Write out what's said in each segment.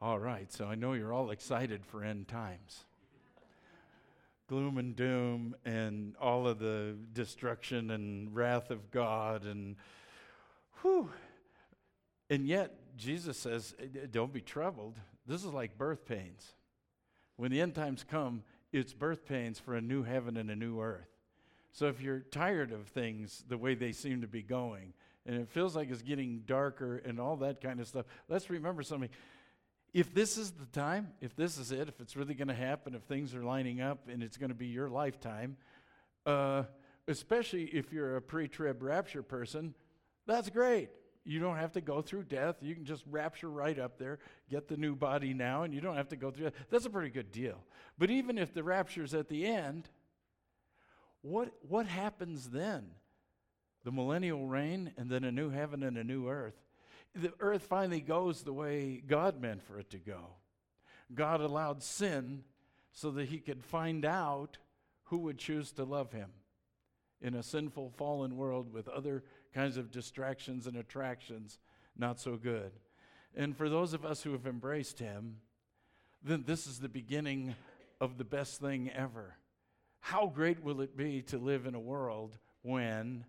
All right, so I know you're all excited for end times. Gloom and doom and all of the destruction and wrath of God and whew. And yet, Jesus says, don't be troubled. This is like birth pains. When the end times come, it's birth pains for a new heaven and a new earth. So if you're tired of things the way they seem to be going, and it feels like it's getting darker and all that kind of stuff, let's remember something. If this is the time, if this is it, if it's really going to happen, if things are lining up and it's going to be your lifetime, especially if you're a pre-trib rapture person, that's great. You don't have to go through death. You can just rapture right up there, get the new body now, and you don't have to go through that. That's a pretty good deal. But even if the rapture's at the end, what happens then? The millennial reign and then a new heaven and a new earth. The earth finally goes the way God meant for it to go. God allowed sin so that he could find out who would choose to love him in a sinful, fallen world with other kinds of distractions and attractions not so good. And for those of us who have embraced him, then this is the beginning of the best thing ever. How great will it be to live in a world when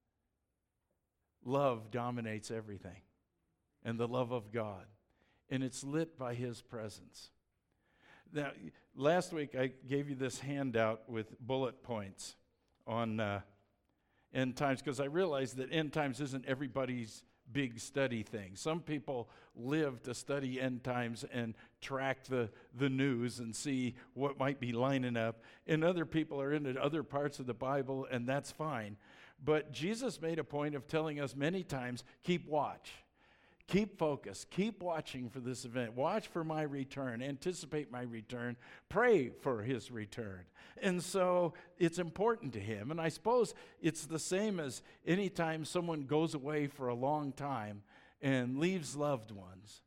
love dominates everything? And the love of God. And it's lit by his presence. Now, last week I gave you this handout with bullet points on end times, because I realized that end times isn't everybody's big study thing. Some people live to study end times and track the news and see what might be lining up. And other people are into other parts of the Bible, and that's fine. But Jesus made a point of telling us many times, keep watch. Keep focused. Keep watching for this event. Watch for my return. Anticipate my return. Pray for his return. And so it's important to him. And I suppose it's the same as any time someone goes away for a long time and leaves loved ones.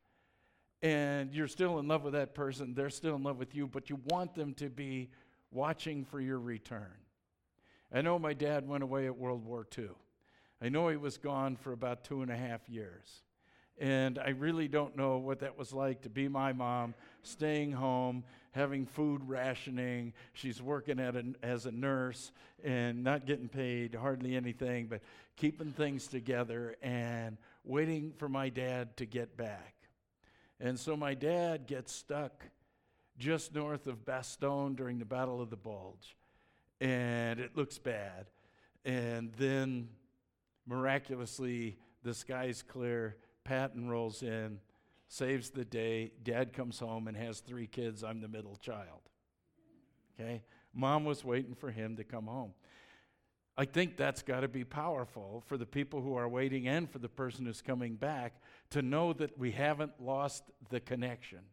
And you're still in love with that person. They're still in love with you. But you want them to be watching for your return. I know my dad went away at World War II. I know he was gone for about 2.5 years. And I really don't know what that was like to be my mom, staying home, having food rationing. She's working as a nurse and not getting paid hardly anything, but keeping things together and waiting for my dad to get back. And so my dad gets stuck just north of Bastogne during the Battle of the Bulge. And it looks bad. And then miraculously, the sky's clear. Patton rolls in, saves the day. Dad comes home and has 3 kids. I'm the middle child. Okay? Mom was waiting for him to come home. I think that's got to be powerful for the people who are waiting and for the person who's coming back to know that we haven't lost the connection.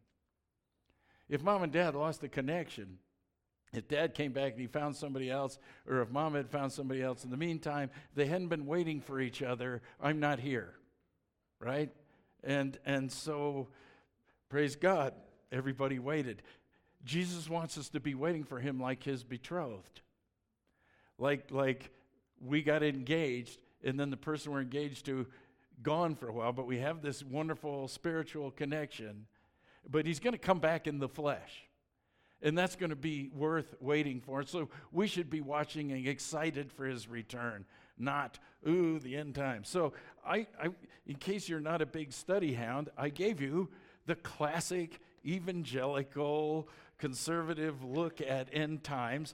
If mom and dad lost the connection, if dad came back and he found somebody else, or if mom had found somebody else in the meantime, they hadn't been waiting for each other, I'm not here. Right? And so, praise God, everybody waited. Jesus wants us to be waiting for him like his betrothed. Like we got engaged, and then the person we're engaged to gone for a while, but we have this wonderful spiritual connection. But he's going to come back in the flesh. And that's going to be worth waiting for. So we should be watching and excited for his return, not, the end times. So I, in case you're not a big study hound, I gave you the classic evangelical conservative look at end times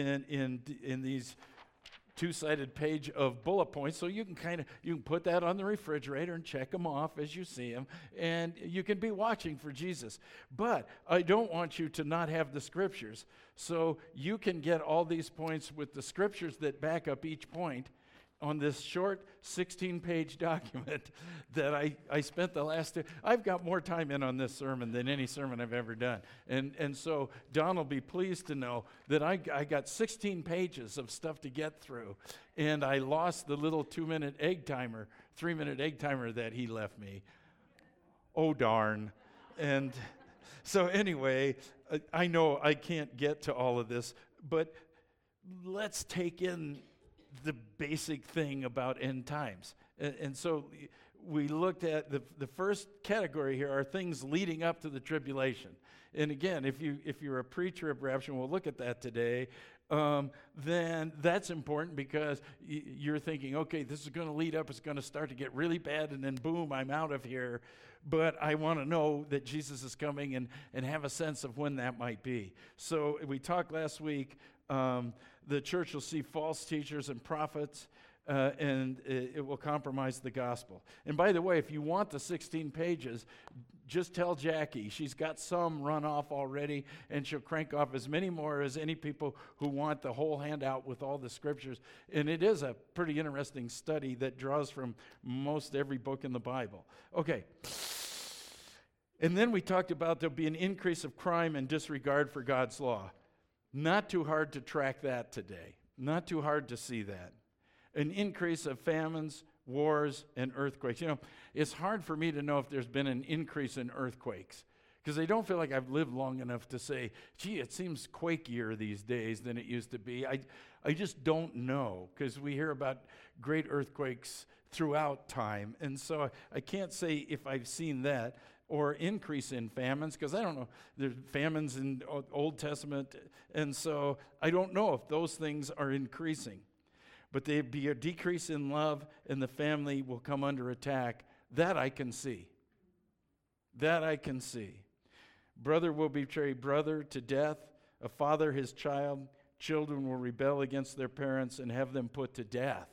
in these two-sided page of bullet points, so you can put that on the refrigerator and check them off as you see them, and you can be watching for Jesus. But I don't want you to not have the scriptures, so you can get all these points with the scriptures that back up each point on this short 16-page document that I spent the last two. I've got more time in on this sermon than any sermon I've ever done. And so Don will be pleased to know that I got 16 pages of stuff to get through, and I lost the little 3-minute egg timer that he left me. Oh, darn. And so anyway, I know I can't get to all of this, but let's take in the basic thing about end times. And so we looked at the first category here are things leading up to the tribulation. And again, if you're a pre-trib rapture, and we'll look at that today, then that's important because you're thinking, okay, this is going to lead up, it's going to start to get really bad, and then boom, I'm out of here. But I want to know that Jesus is coming and have a sense of when that might be. So we talked last week, the church will see false teachers and prophets, and it will compromise the gospel. And by the way, if you want the 16 pages, just tell Jackie. She's got some run off already, and she'll crank off as many more as any people who want the whole handout with all the scriptures. And it is a pretty interesting study that draws from most every book in the Bible. Okay. And then we talked about there'll be an increase of crime and disregard for God's law. Not too hard to track that today. Not too hard to see that. An increase of famines, wars, and earthquakes. You know, it's hard for me to know if there's been an increase in earthquakes because I don't feel like I've lived long enough to say, gee, it seems quakier these days than it used to be. I just don't know because we hear about great earthquakes throughout time. And so I can't say if I've seen that or increase in famines because I don't know. There's famines in Old Testament. And so I don't know if those things are increasing. But there'd be a decrease in love, and the family will come under attack. That I can see. That I can see. Brother will betray brother to death, a father his child. Children will rebel against their parents and have them put to death.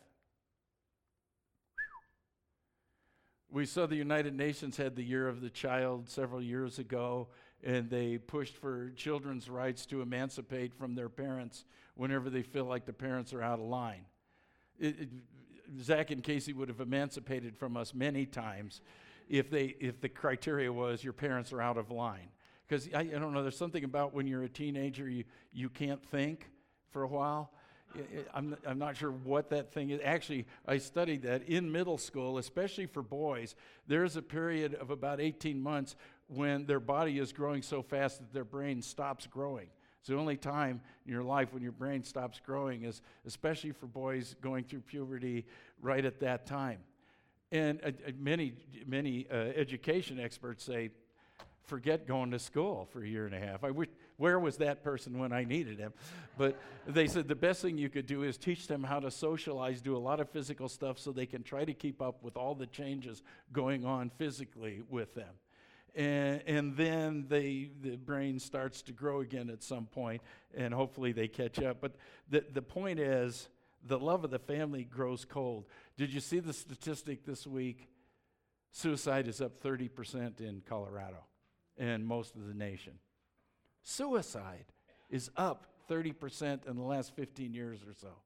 We saw the United Nations had the Year of the Child several years ago, and they pushed for children's rights to emancipate from their parents whenever they feel like the parents are out of line. Zach and Casey would have emancipated from us many times if the criteria was your parents are out of line. Because I don't know, there's something about when you're a teenager, you can't think for a while. I'm not sure what that thing is. Actually, I studied that in middle school, especially for boys. There's a period of about 18 months when their body is growing so fast that their brain stops growing. It's the only time in your life when your brain stops growing is, especially for boys going through puberty right at that time. And many education experts say, forget going to school for a year and a half. I wish, where was that person when I needed him? But they said the best thing you could do is teach them how to socialize, do a lot of physical stuff so they can try to keep up with all the changes going on physically with them. And then the brain starts to grow again at some point, and hopefully they catch up. But the point is, the love of the family grows cold. Did you see the statistic this week? Suicide is up 30% in Colorado and most of the nation. Suicide is up 30% in the last 15 years or so.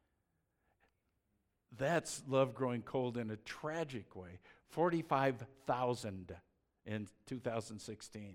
That's love growing cold in a tragic way. 45,000 in 2016.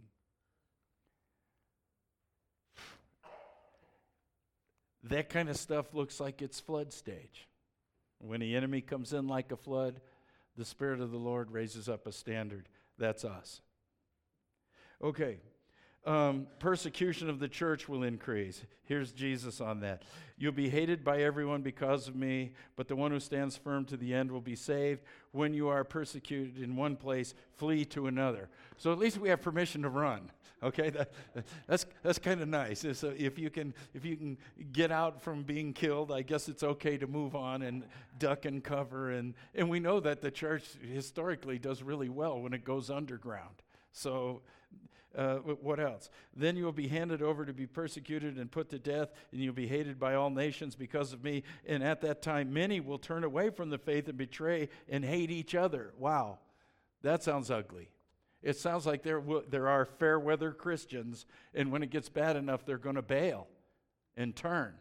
That kind of stuff looks like it's flood stage. When the enemy comes in like a flood, the Spirit of the Lord raises up a standard. That's us. Okay. Persecution of the church will increase. Here's Jesus on that. You'll be hated by everyone because of me, but the one who stands firm to the end will be saved. When you are persecuted in one place, flee to another. So at least we have permission to run. Okay, that's kind of nice. So if you can get out from being killed, I guess it's okay to move on and duck and cover. And we know that the church historically does really well when it goes underground. So. What else? Then you will be handed over to be persecuted and put to death, and you'll be hated by all nations because of me. And at that time, many will turn away from the faith and betray and hate each other. Wow, that sounds ugly. It sounds like there are fair weather Christians, and when it gets bad enough, they're going to bail and turn.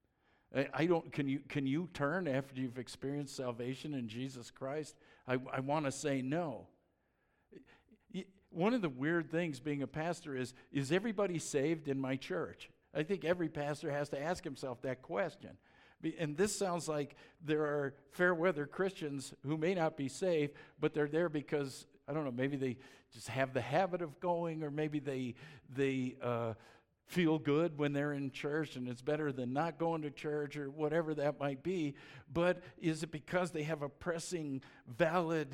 Can you turn after you've experienced salvation in Jesus Christ? I want to say no. One of the weird things being a pastor is everybody saved in my church? I think every pastor has to ask himself that question. And this sounds like there are fair weather Christians who may not be saved, but they're there because, I don't know, maybe they just have the habit of going, or maybe they feel good when they're in church and it's better than not going to church, or whatever that might be. But is it because they have a pressing, valid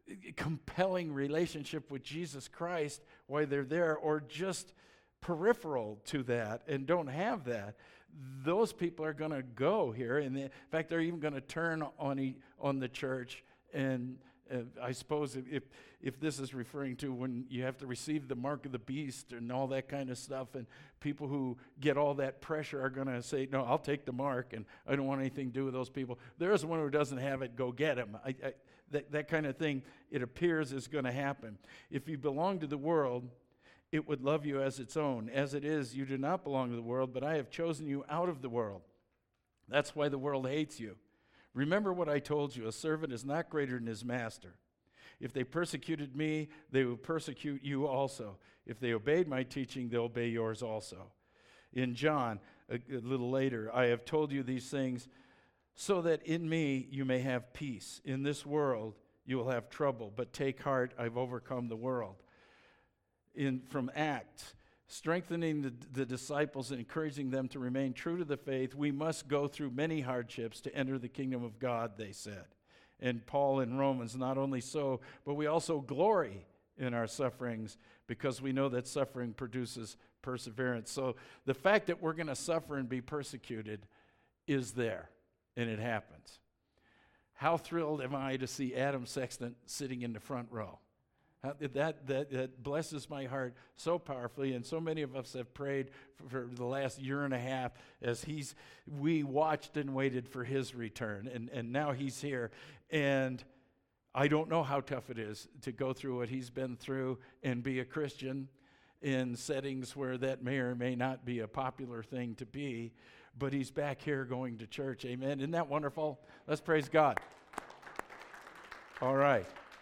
compelling relationship with Jesus Christ while they're there, or just peripheral to that and don't have that, those people are going to go here. And in fact, they're even going to turn on the church. And I suppose if this is referring to when you have to receive the mark of the beast and all that kind of stuff, and people who get all that pressure are going to say, no, I'll take the mark, and I don't want anything to do with those people. There is one who doesn't have it, go get him. That kind of thing, it appears, is going to happen. If you belong to the world, it would love you as its own. As it is, you do not belong to the world, but I have chosen you out of the world. That's why the world hates you. Remember what I told you, a servant is not greater than his master. If they persecuted me, they will persecute you also. If they obeyed my teaching, they'll obey yours also. In John, a little later, I have told you these things so that in me you may have peace. In this world you will have trouble, but take heart, I've overcome the world. From Acts, strengthening the disciples and encouraging them to remain true to the faith, we must go through many hardships to enter the kingdom of God, they said. And Paul in Romans, not only so, but we also glory in our sufferings because we know that suffering produces perseverance. So the fact that we're going to suffer and be persecuted is there, and it happens. How thrilled am I to see Adam Sexton sitting in the front row? That blesses my heart so powerfully, and so many of us have prayed for the last year and a half as we watched and waited for his return, and now he's here. And I don't know how tough it is to go through what he's been through and be a Christian in settings where that may or may not be a popular thing to be, but he's back here going to church. Amen. Isn't that wonderful? Let's praise God. All right.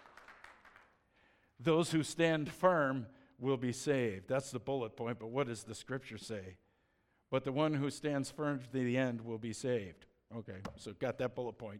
Those who stand firm will be saved. That's the bullet point, but what does the scripture say? But the one who stands firm to the end will be saved. Okay, so got that bullet point.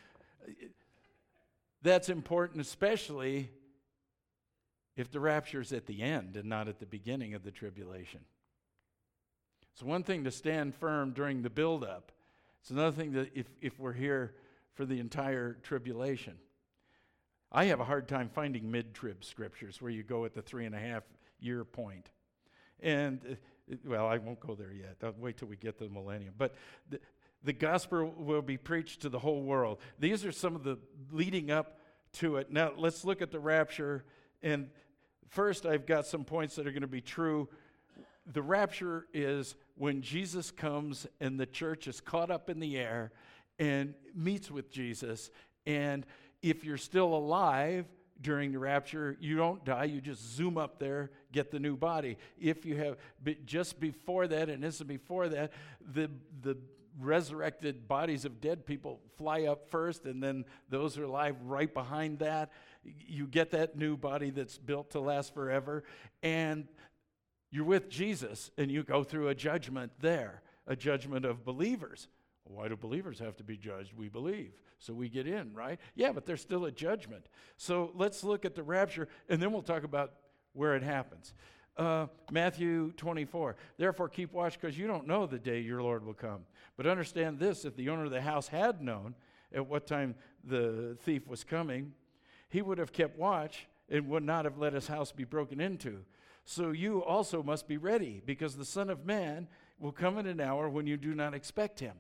That's important, especially if the rapture is at the end and not at the beginning of the tribulation. It's one thing to stand firm during the buildup. It's another thing that if we're here for the entire tribulation. I have a hard time finding mid-trib scriptures where you go at the 3.5-year point. And, well, I won't go there yet. I'll wait till we get to the millennium. But the gospel will be preached to the whole world. These are some of the leading up to it. Now, let's look at the rapture. And first, I've got some points that are going to be true. The rapture is when Jesus comes and the church is caught up in the air and meets with Jesus. And if you're still alive during the rapture, you don't die. You just zoom up there, get the new body. If you have, just before that, and instant before that, the resurrected bodies of dead people fly up first, and then those who are alive right behind that. You get that new body that's built to last forever, and you're with Jesus, and you go through a judgment there, a judgment of believers. Why do believers have to be judged? We believe, so we get in, right? Yeah, but there's still a judgment. So let's look at the rapture, and then we'll talk about where it happens. Matthew 24, therefore keep watch, because you don't know the day your Lord will come. But understand this, if the owner of the house had known at what time the thief was coming, he would have kept watch and would not have let his house be broken into. So you also must be ready, because the Son of Man will come in an hour when you do not expect him.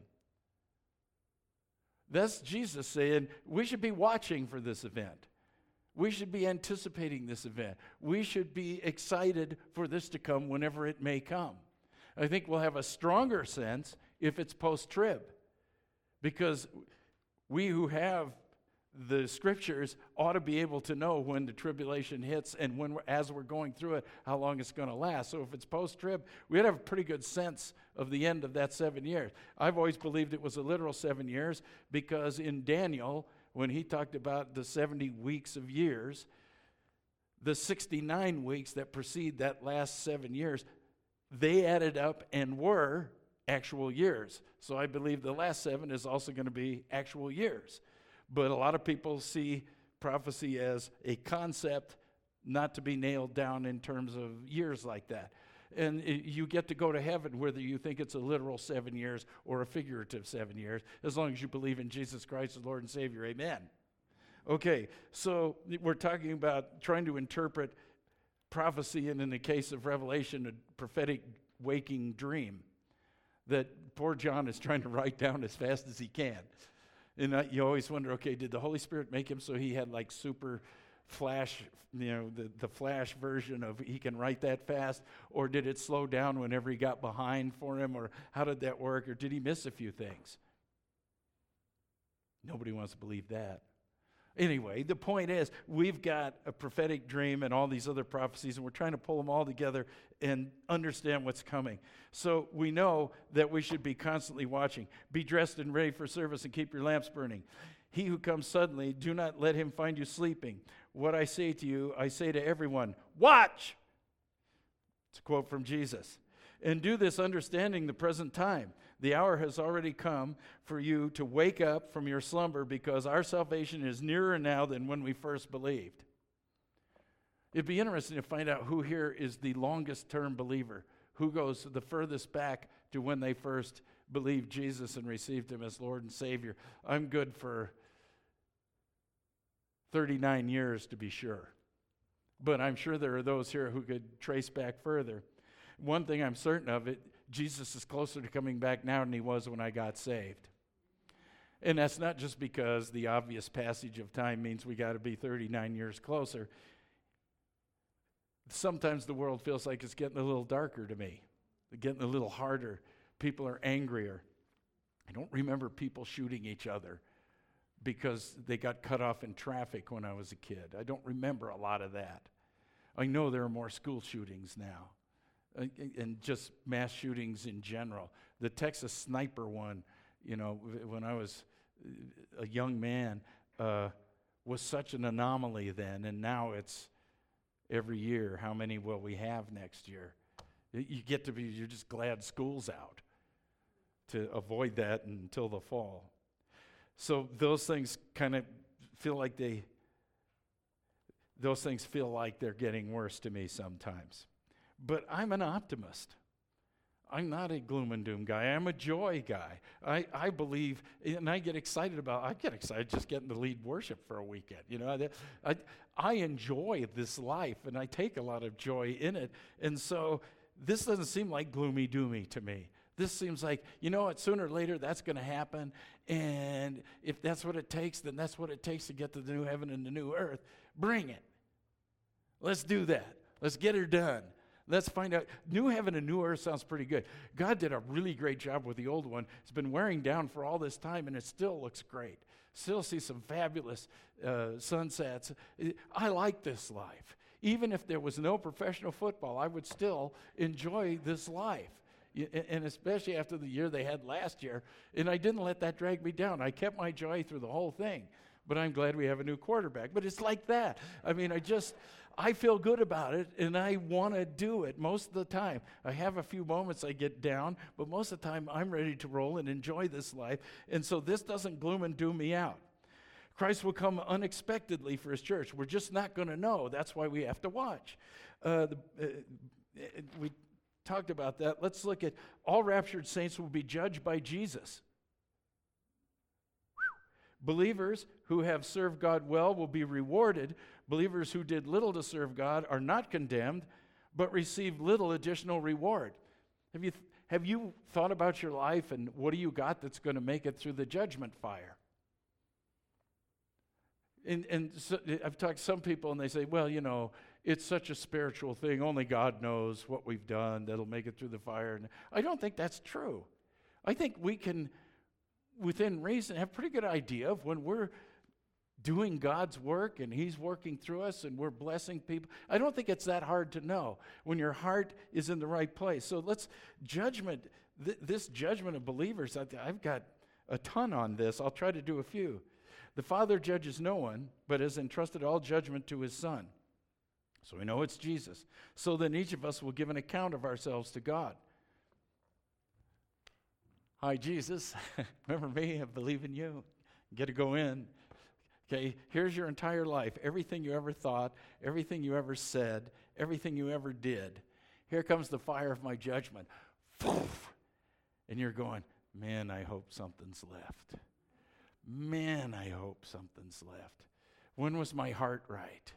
That's Jesus saying we should be watching for this event. We should be anticipating this event. We should be excited for this to come whenever it may come. I think we'll have a stronger sense if it's post-trib, because we who have the scriptures ought to be able to know when the tribulation hits and when as we're going through it, how long it's going to last. So if it's post-trib, we ought to have a pretty good sense of the end of that 7 years. I've always believed it was a literal 7 years, because in Daniel, when he talked about the 70 weeks of years, the 69 weeks that precede that last 7 years, they added up and were actual years. So I believe the last 7 is also going to be actual years. But a lot of people see prophecy as a concept not to be nailed down in terms of years like that. And you get to go to heaven whether you think it's a literal 7 years or a figurative 7 years, as long as you believe in Jesus Christ as Lord and Savior. Amen. Okay, so we're talking about trying to interpret prophecy, and in the case of Revelation, a prophetic waking dream that poor John is trying to write down as fast as he can. And you always wonder, okay, did the Holy Spirit make him so he had like super flash, the flash version of he can write that fast? Or did it slow down whenever he got behind for him? Or how did that work? Or did he miss a few things? Nobody wants to believe that. Anyway, the point is, we've got a prophetic dream and all these other prophecies, and we're trying to pull them all together and understand what's coming. So we know that we should be constantly watching. Be dressed and ready for service and keep your lamps burning. He who comes suddenly, do not let him find you sleeping. What I say to you, I say to everyone, watch! It's a quote from Jesus. And do this understanding the present time. The hour has already come for you to wake up from your slumber, because our salvation is nearer now than when we first believed. It'd be interesting to find out who here is the longest term believer, who goes the furthest back to when they first believed Jesus and received him as Lord and Savior. I'm good for 39 years to be sure. But I'm sure there are those here who could trace back further. One thing I'm certain of, Jesus is closer to coming back now than he was when I got saved. And that's not just because the obvious passage of time means we got to be 39 years closer. Sometimes the world feels like it's getting a little darker to me. It's getting a little harder. People are angrier. I don't remember people shooting each other because they got cut off in traffic when I was a kid. I don't remember a lot of that. I know there are more school shootings now. And just mass shootings in general. The Texas sniper one, when I was a young man, was such an anomaly then, and now it's every year. How many will we have next year? You're just glad school's out to avoid that until the fall. So those things kind of feel like they're getting worse to me sometimes. But I'm an optimist. I'm not a gloom and doom guy. I'm a joy guy. I believe, and I get excited just getting to lead worship for a weekend. I enjoy this life, and I take a lot of joy in it. And so this doesn't seem like gloomy doomy to me. This seems like, sooner or later that's going to happen. And if that's what it takes, then that's what it takes to get to the new heaven and the new earth. Bring it. Let's do that. Let's get her done. Let's find out. New heaven and new earth sounds pretty good. God did a really great job with the old one. It's been wearing down for all this time, and it still looks great. Still see some fabulous sunsets. I like this life. Even if there was no professional football, I would still enjoy this life. And especially after the year they had last year. And I didn't let that drag me down. I kept my joy through the whole thing. But I'm glad we have a new quarterback. But it's like that. I feel good about it, and I want to do it most of the time. I have a few moments I get down, but most of the time I'm ready to roll and enjoy this life. And so this doesn't gloom and doom me out. Christ will come unexpectedly for his church. We're just not going to know. That's why we have to watch. We talked about that. Let's look at all raptured saints will be judged by Jesus. Believers who have served God well will be rewarded. Believers who did little to serve God are not condemned, but receive little additional reward. Have you thought about your life and what do you got that's going to make it through the judgment fire? And so I've talked to some people and they say, well, it's such a spiritual thing. Only God knows what we've done that'll make it through the fire. And I don't think that's true. I think we can, within reason, have a pretty good idea of when we're doing God's work and he's working through us and we're blessing people. I don't think it's that hard to know when your heart is in the right place. So this judgment of believers, I've got a ton on this. I'll try to do a few. The Father judges no one, but has entrusted all judgment to his Son. So we know it's Jesus. So then each of us will give an account of ourselves to God. Hi, Jesus. Remember me? I believe in you. Get to go in. Okay, here's your entire life. Everything you ever thought, everything you ever said, everything you ever did. Here comes the fire of my judgment. And you're going, man, I hope something's left. Man, I hope something's left. When was my heart right?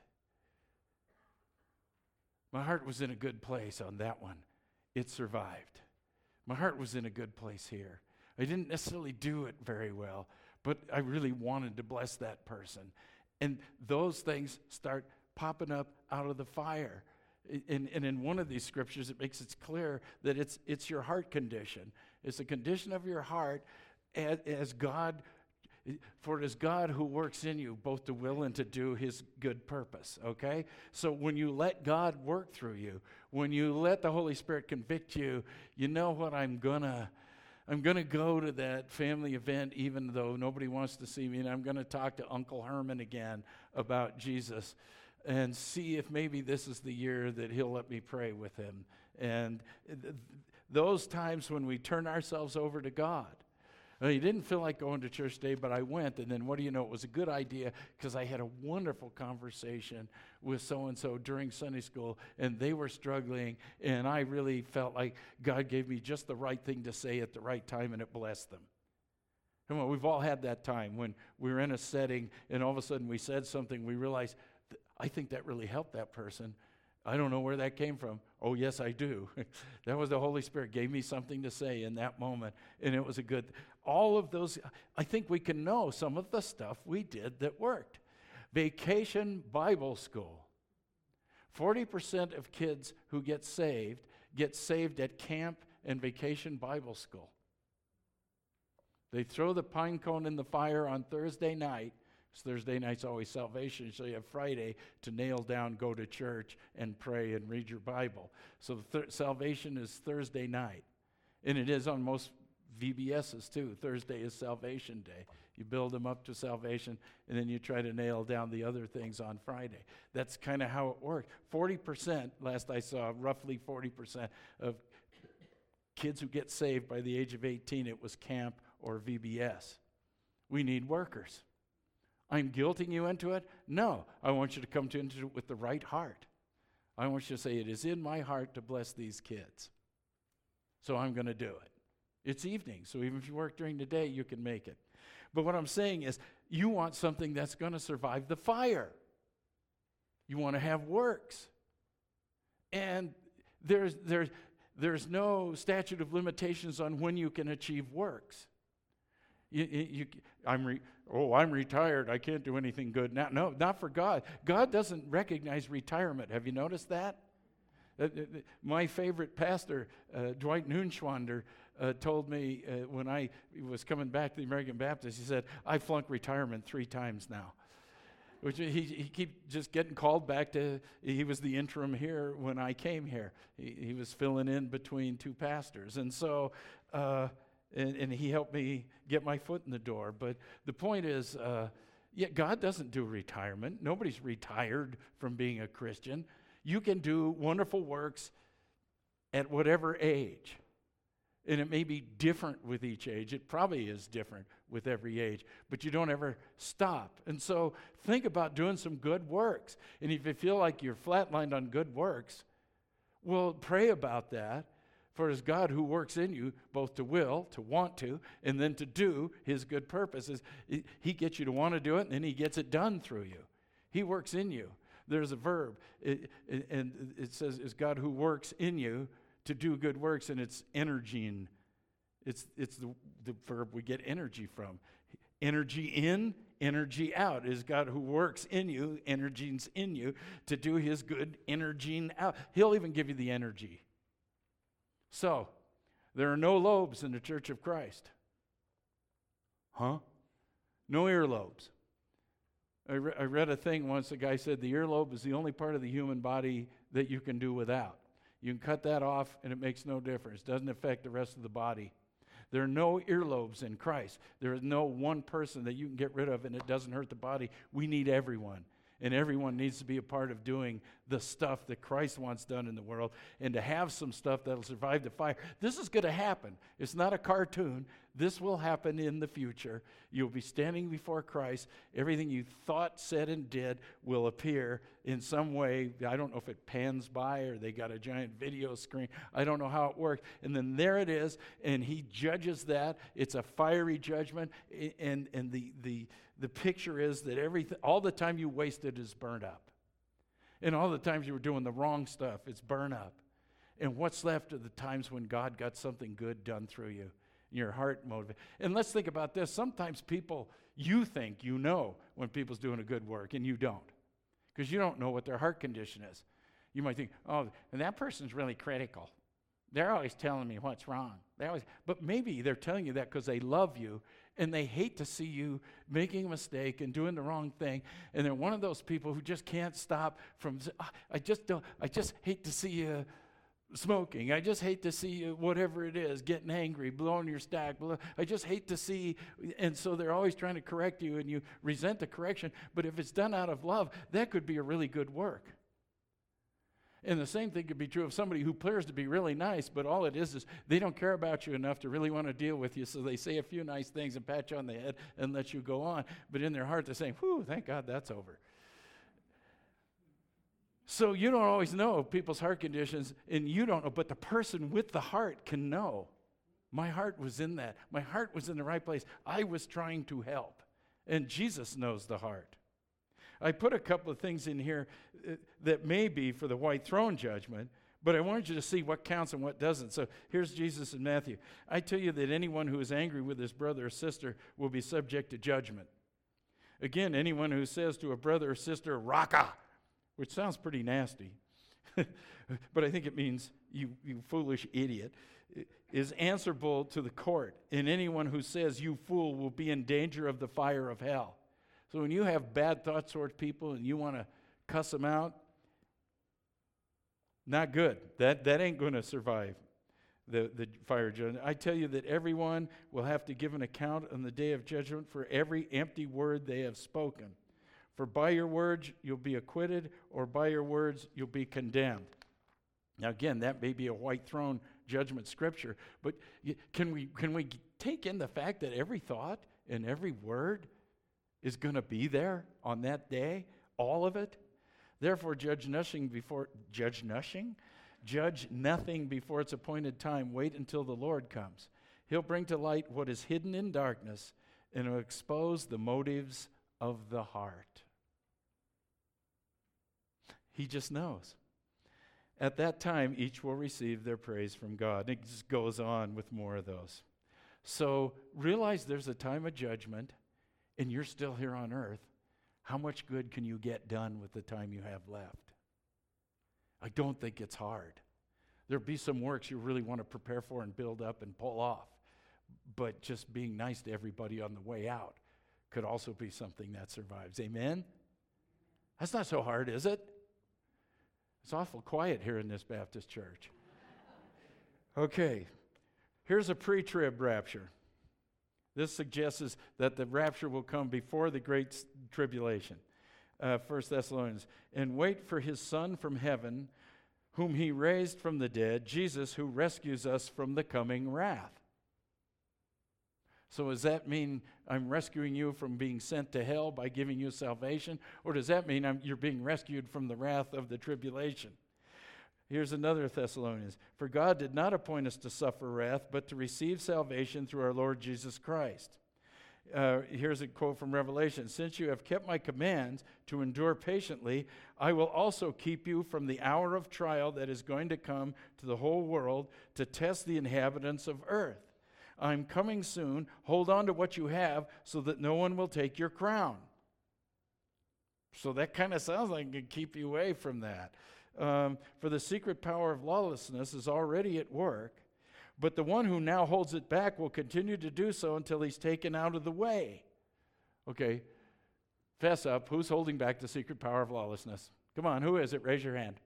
My heart was in a good place on that one. It survived. My heart was in a good place here. I didn't necessarily do it very well, but I really wanted to bless that person. And those things start popping up out of the fire. And in one of these scriptures, it makes it clear that it's your heart condition. It's a condition of your heart as God, for it is God who works in you both to will and to do his good purpose, okay? So when you let God work through you, when you let the Holy Spirit convict you, you know what, I'm gonna go to that family event even though nobody wants to see me, and I'm gonna talk to Uncle Herman again about Jesus and see if maybe this is the year that he'll let me pray with him. And those times when we turn ourselves over to God. Well, you didn't feel like going to church today, but I went, and then what do you know? It was a good idea because I had a wonderful conversation with so-and-so during Sunday school, and they were struggling, and I really felt like God gave me just the right thing to say at the right time, and it blessed them. Come on, we've all had that time when we're in a setting, and all of a sudden we said something, we realized, I think that really helped that person. I don't know where that came from. Oh, yes, I do. That was the Holy Spirit gave me something to say in that moment, and it was a good. All of those, I think we can know some of the stuff we did that worked. Vacation Bible School. 40% of kids who get saved at camp and Vacation Bible School. They throw the pine cone in the fire on Thursday night. Thursday night's always salvation, so you have Friday to nail down, go to church, and pray and read your Bible. So salvation is Thursday night, and it is on most VBSs too. Thursday is Salvation Day. You build them up to salvation, and then you try to nail down the other things on Friday. That's kind of how it works. 40%, last I saw, roughly 40% of kids who get saved by the age of 18, it was camp or VBS. We need workers. I'm guilting you into it? No. I want you to come into it with the right heart. I want you to say, it is in my heart to bless these kids. So I'm going to do it. It's evening, so even if you work during the day, you can make it. But what I'm saying is, you want something that's going to survive the fire. You want to have works. And there's no statute of limitations on when you can achieve works. I'm retired. I can't do anything good now. No, not for God. God doesn't recognize retirement. Have you noticed that? My favorite pastor, Dwight Neunschwander, told me when I was coming back to the American Baptist, he said, I flunked retirement 3 times now. Which he keep just getting called back to, he was the interim here when I came here. He was filling in between 2 pastors. And so, and he helped me get my foot in the door. But the point is, God doesn't do retirement. Nobody's retired from being a Christian. You can do wonderful works at whatever age. And it may be different with each age. It probably is different with every age. But you don't ever stop. And so think about doing some good works. And if you feel like you're flatlined on good works, well, pray about that. For it is God who works in you both to will, to want to, and then to do his good purposes. He gets you to want to do it, and then he gets it done through you. He works in you. There's a verb, and it says, it's God who works in you to do good works, and it's energine. It's the verb we get energy from. Energy in, energy out. It is God who works in you, energine's in you, to do his good, energine out. He'll even give you the energy. So, there are no lobes in the Church of Christ. Huh? No earlobes. I read a thing once, a guy said the earlobe is the only part of the human body that you can do without. You can cut that off and it makes no difference. It doesn't affect the rest of the body. There are no earlobes in Christ. There is no one person that you can get rid of and it doesn't hurt the body. We need everyone. And everyone needs to be a part of doing the stuff that Christ wants done in the world and to have some stuff that'll survive the fire. This is going to happen. It's not a cartoon. This will happen in the future. You'll be standing before Christ. Everything you thought, said, and did will appear in some way. I don't know if it pans by or they got a giant video screen. I don't know how it works. And then there it is, and he judges that. It's a fiery judgment, and the picture is that all the time you wasted is burned up. And all the times you were doing the wrong stuff, it's burned up. And what's left are the times when God got something good done through you, your heart motivated. And let's think about this. Sometimes you think you know when people's doing a good work, and you don't. Because you don't know what their heart condition is. You might think, oh, and that person's really critical. They're always telling me what's wrong. But maybe they're telling you that because they love you, and they hate to see you making a mistake and doing the wrong thing. And they're one of those people who just can't stop from, I just hate to see you smoking. I just hate to see you, whatever it is, getting angry, blowing your stack. I just hate to see, and so they're always trying to correct you, and you resent the correction. But if it's done out of love, that could be a really good work. And the same thing could be true of somebody who appears to be really nice, but all it is they don't care about you enough to really want to deal with you, so they say a few nice things and pat you on the head and let you go on. But in their heart, they're saying, whew, thank God that's over. So you don't always know people's heart conditions, and you don't know, but the person with the heart can know. My heart was in that. My heart was in the right place. I was trying to help, and Jesus knows the heart. I put a couple of things in here that may be for the white throne judgment, but I wanted you to see what counts and what doesn't. So here's Jesus in Matthew. I tell you that anyone who is angry with his brother or sister will be subject to judgment. Again, anyone who says to a brother or sister, "Raka," which sounds pretty nasty, but I think it means you foolish idiot, is answerable to the court. And anyone who says, "You fool," will be in danger of the fire of hell. So when you have bad thoughts towards people and you want to cuss them out, not good. That ain't going to survive the fire judgment. I tell you that everyone will have to give an account on the day of judgment for every empty word they have spoken. For by your words you'll be acquitted, or by your words you'll be condemned. Now again, that may be a white throne judgment scripture, but can we take in the fact that every thought and every word is going to be there on that day, all of it? Therefore, judge nothing before its appointed time. Wait until the Lord comes. He'll bring to light what is hidden in darkness, and will expose the motives of the heart. He just knows. At that time, each will receive their praise from God. It just goes on with more of those. So realize there's a time of judgment, and you're still here on earth. How much good can you get done with the time you have left? I don't think it's hard. There'll be some works you really want to prepare for and build up and pull off. But just being nice to everybody on the way out could also be something that survives. Amen? That's not so hard, is it? It's awful quiet here in this Baptist church. Okay, here's a pre-trib rapture. This suggests that the rapture will come before the great tribulation. 1 Thessalonians. And wait for his Son from heaven, whom he raised from the dead, Jesus, who rescues us from the coming wrath. So does that mean I'm rescuing you from being sent to hell by giving you salvation? Or does that mean you're being rescued from the wrath of the tribulation? Here's another Thessalonians. For God did not appoint us to suffer wrath, but to receive salvation through our Lord Jesus Christ. Here's a quote from Revelation. Since you have kept my commands to endure patiently, I will also keep you from the hour of trial that is going to come to the whole world to test the inhabitants of earth. I'm coming soon. Hold on to what you have so that no one will take your crown. So that kind of sounds like it can keep you away from that. For the secret power of lawlessness is already at work, but the one who now holds it back will continue to do so until he's taken out of the way. Okay, fess up. Who's holding back the secret power of lawlessness? Come on, who is it? Raise your hand.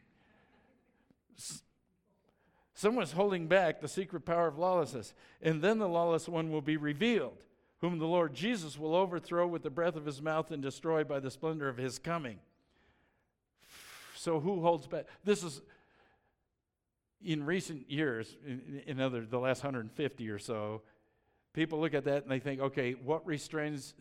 Someone's holding back the secret power of lawlessness. And then the lawless one will be revealed, whom the Lord Jesus will overthrow with the breath of his mouth and destroy by the splendor of his coming. So who holds back? This is, in recent years, the last 150 or so, people look at that and they think, okay, what restrains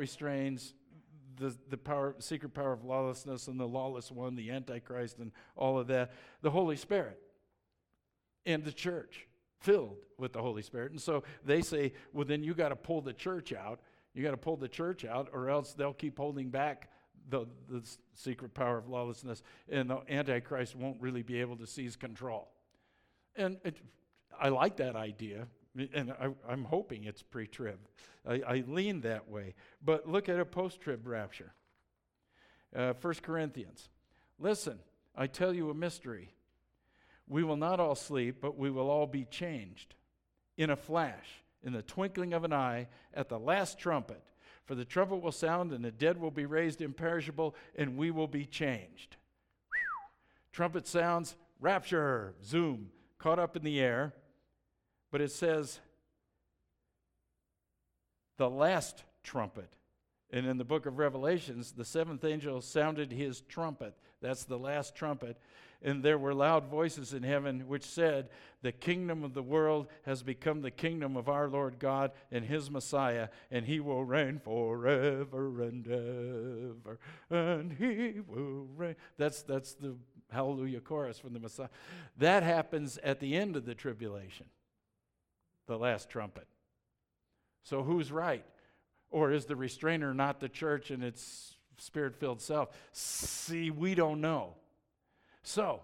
the power, secret power of lawlessness and the lawless one, the Antichrist and all of that? The Holy Spirit and the church filled with the Holy Spirit. And so they say, well, then you got to pull the church out. You got to pull the church out, or else they'll keep holding back the secret power of lawlessness, and the Antichrist won't really be able to seize control. And I like that idea, and I'm hoping it's pre-trib. I lean that way. But look at a post-trib rapture. 1 Corinthians. Listen, I tell you a mystery. We will not all sleep, but we will all be changed in a flash, in the twinkling of an eye, at the last trumpet. For the trumpet will sound, and the dead will be raised imperishable, and we will be changed. Trumpet sounds, rapture, zoom, caught up in the air. But it says, the last trumpet. And in the book of Revelations, the seventh angel sounded his trumpet. That's the last trumpet. And there were loud voices in heaven which said, the kingdom of the world has become the kingdom of our Lord God and his Messiah, and he will reign forever and ever. And he will reign. That's the hallelujah chorus from the Messiah. That happens at the end of the tribulation, the last trumpet. So who's right? Or is the restrainer not the church and its spirit-filled self? See, we don't know. So,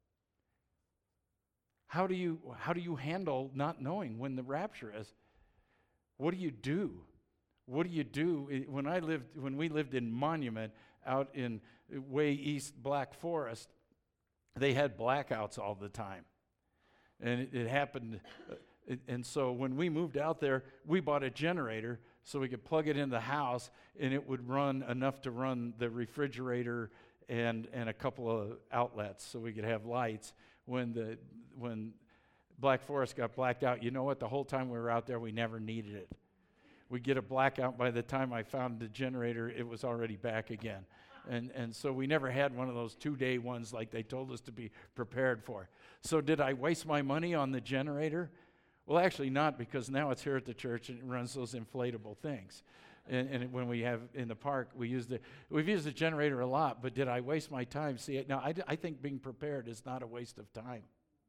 how do you handle not knowing when the rapture is? What do you do? What do you do? When we lived in Monument out in way east Black Forest, they had blackouts all the time. And it happened, and so when we moved out there, we bought a generator so we could plug it in the house, and it would run enough to run the refrigerator and a couple of outlets so we could have lights. When Black Forest got blacked out, you know what? The whole time we were out there, we never needed it. We'd get a blackout. By the time I found the generator, it was already back again. And so we never had one of those 2-day ones like they told us to be prepared for. So did I waste my money on the generator? Well, actually not, because now it's here at the church and it runs those inflatable things. And when we have in the park, we've used the generator a lot, but did I waste my time? See, now I think being prepared is not a waste of time.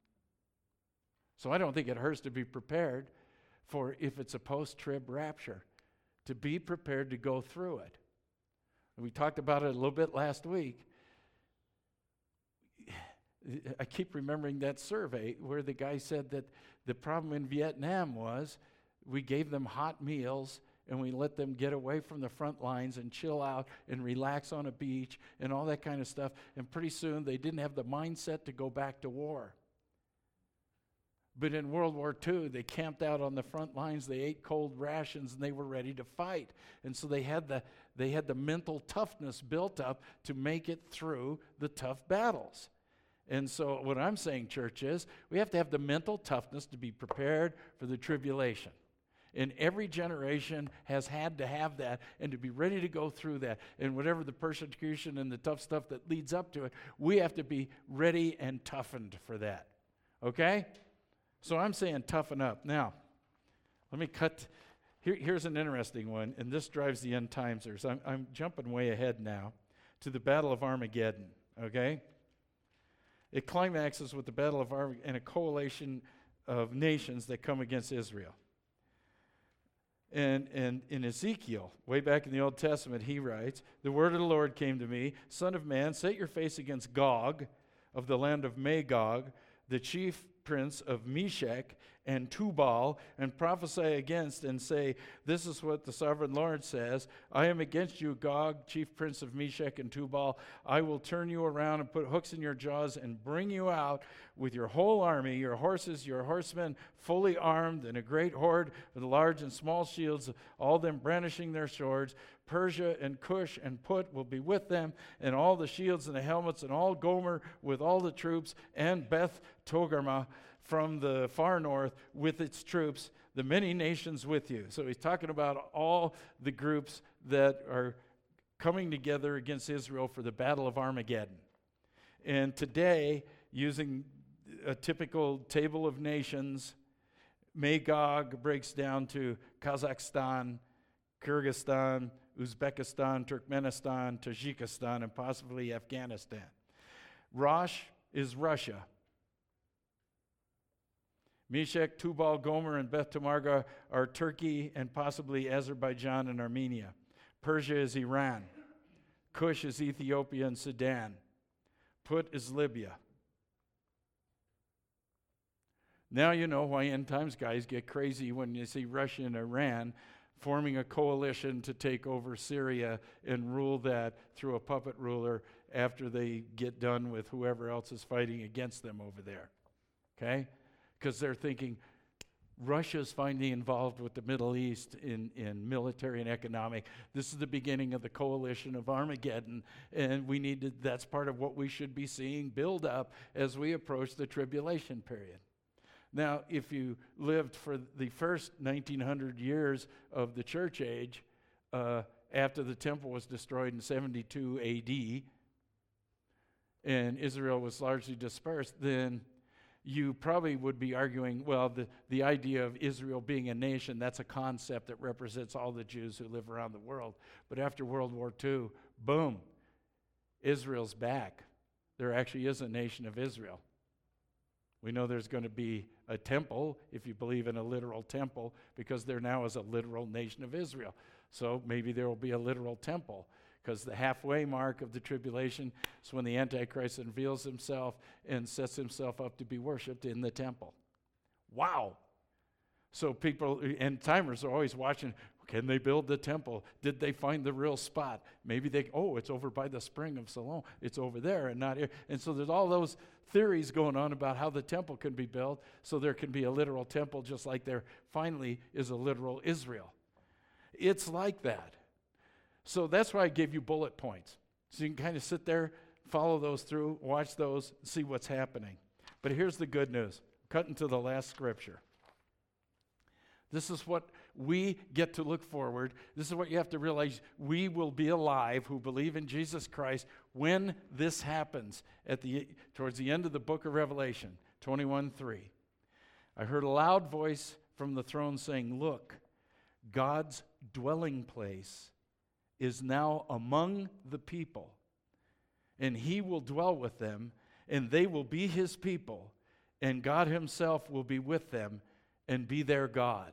So I don't think it hurts to be prepared for if it's a post-trib rapture, to be prepared to go through it. And we talked about it a little bit last week. I keep remembering that survey where the guy said that the problem in Vietnam was we gave them hot meals and we let them get away from the front lines and chill out and relax on a beach and all that kind of stuff. And pretty soon they didn't have the mindset to go back to war. But in World War II, they camped out on the front lines, they ate cold rations, and they were ready to fight. And so they had the mental toughness built up to make it through the tough battles. And so what I'm saying, church, is we have to have the mental toughness to be prepared for the tribulation. And every generation has had to have that and to be ready to go through that. And whatever the persecution and the tough stuff that leads up to it, we have to be ready and toughened for that. Okay? So I'm saying toughen up. Now, let me cut. Here's an interesting one, and this drives the end timesers. I'm jumping way ahead now to the Battle of Armageddon, okay? It climaxes with the Battle of Armageddon and a coalition of nations that come against Israel. And in Ezekiel, way back in the Old Testament, he writes, the word of the Lord came to me, Son of man, set your face against Gog of the land of Magog, the chief prince of Meshech and Tubal, and prophesy against and say, this is what the sovereign Lord says, I am against you, Gog, chief prince of Meshech and Tubal. I will turn you around and put hooks in your jaws and bring you out with your whole army, your horses, your horsemen, fully armed, and a great horde with large and small shields, all them brandishing their swords. Persia and Cush and Put will be with them, and all the shields and the helmets, and all Gomer with all the troops, and Beth Togarmah from the far north with its troops, the many nations with you. So he's talking about all the groups that are coming together against Israel for the Battle of Armageddon. And today, using a typical table of nations, Magog breaks down to Kazakhstan, Kyrgyzstan, Uzbekistan, Turkmenistan, Tajikistan, and possibly Afghanistan. Rosh is Russia. Meshech, Tubal, Gomer, and Beth Tamarga are Turkey and possibly Azerbaijan and Armenia. Persia is Iran. Cush is Ethiopia and Sudan. Put is Libya. Now you know why end times guys get crazy when you see Russia and Iran forming a coalition to take over Syria and rule that through a puppet ruler after they get done with whoever else is fighting against them over there. Okay? Because they're thinking Russia's finally involved with the Middle East in military and economic. This is the beginning of the coalition of Armageddon, and that's part of what we should be seeing build up as we approach the tribulation period. Now, if you lived for the first 1900 years of the church age, after the temple was destroyed in 72 AD, and Israel was largely dispersed, then you probably would be arguing, well, the idea of Israel being a nation, that's a concept that represents all the Jews who live around the world. But after World War II, boom, Israel's back. There actually is a nation of Israel. We know there's going to be a temple, if you believe in a literal temple, because there now is a literal nation of Israel. So maybe there will be a literal temple, because the halfway mark of the tribulation is when the Antichrist unveils himself and sets himself up to be worshipped in the temple. Wow. So people, and timers are always watching, can they build the temple? Did they find the real spot? Maybe it's over by the spring of Siloam. It's over there and not here. And so there's all those theories going on about how the temple can be built, so there can be a literal temple just like there finally is a literal Israel. It's like that. So that's why I gave you bullet points. So you can kind of sit there, follow those through, watch those, see what's happening. But here's the good news. Cutting to the last scripture. This is what we get to look forward. This is what you have to realize. We will be alive who believe in Jesus Christ when this happens towards the end of the book of Revelation, 21:3. I heard a loud voice from the throne saying, "Look, God's dwelling place is now among the people, and he will dwell with them, and they will be his people, and God himself will be with them and be their God."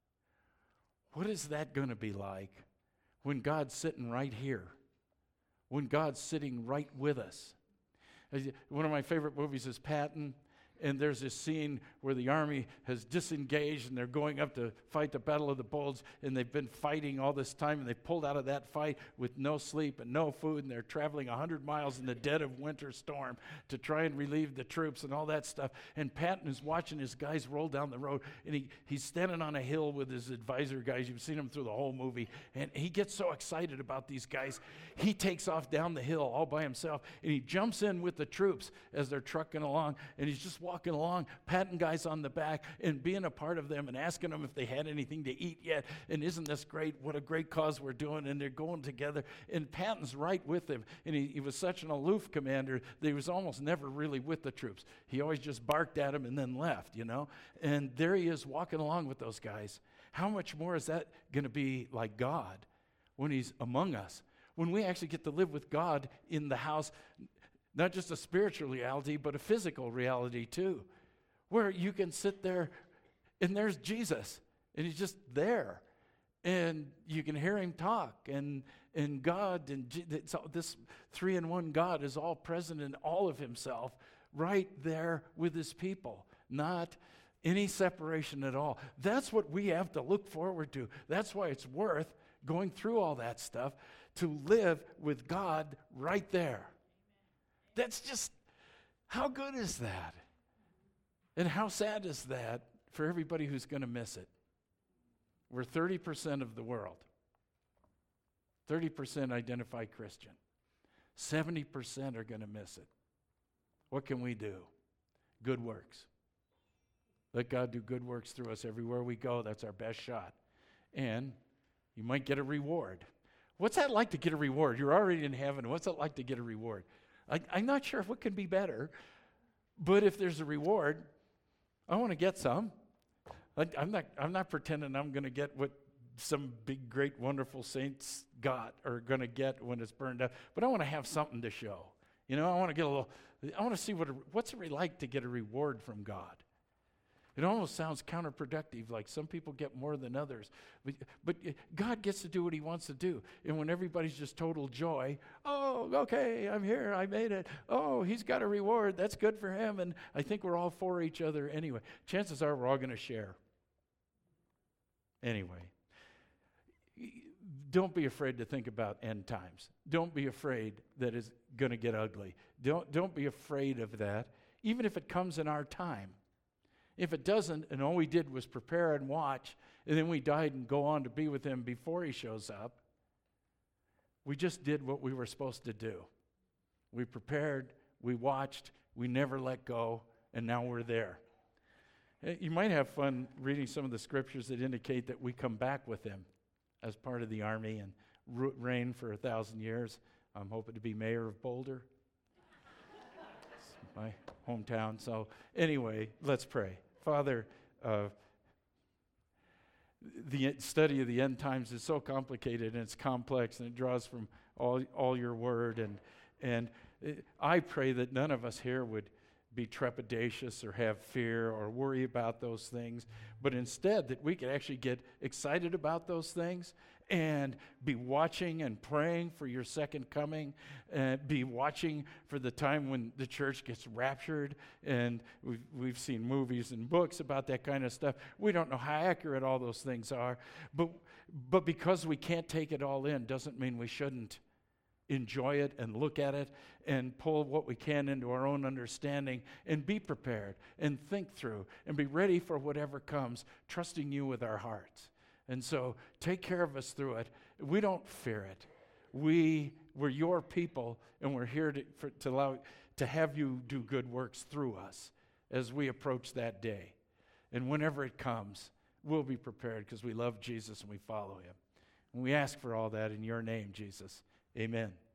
What is that going to be like when God's sitting right here? When God's sitting right with us? One of my favorite movies is Patton, and there's this scene where the army has disengaged and they're going up to fight the Battle of the Bulge, and they've been fighting all this time, and they pulled out of that fight with no sleep and no food, and they're traveling 100 miles in the dead of winter storm to try and relieve the troops and all that stuff. And Patton is watching his guys roll down the road, and he's standing on a hill with his advisor guys. You've seen him through the whole movie, and he gets so excited about these guys. He takes off down the hill all by himself, and he jumps in with the troops as they're trucking along, and he's just walking along, patting guys on the back and being a part of them and asking them if they had anything to eat yet. And isn't this great? What a great cause we're doing. And they're going together. And Patton's right with him. And he was such an aloof commander that he was almost never really with the troops. He always just barked at them and then left, And there he is walking along with those guys. How much more is that going to be like God when he's among us? When we actually get to live with God in the house, not just a spiritual reality, but a physical reality too, where you can sit there and there's Jesus and he's just there and you can hear him talk and God and this three-in-one God is all present in all of himself right there with his people, not any separation at all. That's what we have to look forward to. That's why it's worth going through all that stuff, to live with God right there. That's just, how good is that? And how sad is that for everybody who's going to miss it? We're 30% of the world. 30% identify Christian. 70% are going to miss it. What can we do? Good works. Let God do good works through us everywhere we go. That's our best shot. And you might get a reward. What's that like to get a reward? You're already in heaven. What's it like to get a reward? I'm not sure what can be better, but if there's a reward, I want to get some. I'm not pretending I'm going to get what some big, great, wonderful saints got or going to get when it's burned up, but I want to have something to show. I want to get I want to see what's it like to get a reward from God. It almost sounds counterproductive, like some people get more than others. But God gets to do what he wants to do. And when everybody's just total joy, oh, okay, I'm here, I made it. Oh, he's got a reward, that's good for him. And I think we're all for each other anyway. Chances are we're all going to share. Anyway, don't be afraid to think about end times. Don't be afraid that it's going to get ugly. Don't be afraid of that, even if it comes in our time. If it doesn't, and all we did was prepare and watch, and then we died and go on to be with him before he shows up, we just did what we were supposed to do. We prepared, we watched, we never let go, and now we're there. You might have fun reading some of the scriptures that indicate that we come back with him as part of the army and reign for 1,000 years. I'm hoping to be mayor of Boulder. It's my hometown. So anyway, let's pray. Father, the study of the end times is so complicated and it's complex and it draws from all your word. And I pray that none of us here would be trepidatious or have fear or worry about those things, but instead that we could actually get excited about those things and be watching and praying for your second coming, and be watching for the time when the church gets raptured. And we've seen movies and books about that kind of stuff. We don't know how accurate all those things are, but because we can't take it all in doesn't mean we shouldn't enjoy it and look at it and pull what we can into our own understanding and be prepared and think through and be ready for whatever comes, trusting you with our hearts. And so take care of us through it. We don't fear it. We're your people, and we're here to have you do good works through us as we approach that day. And whenever it comes, we'll be prepared because we love Jesus and we follow him. And we ask for all that in your name, Jesus. Amen.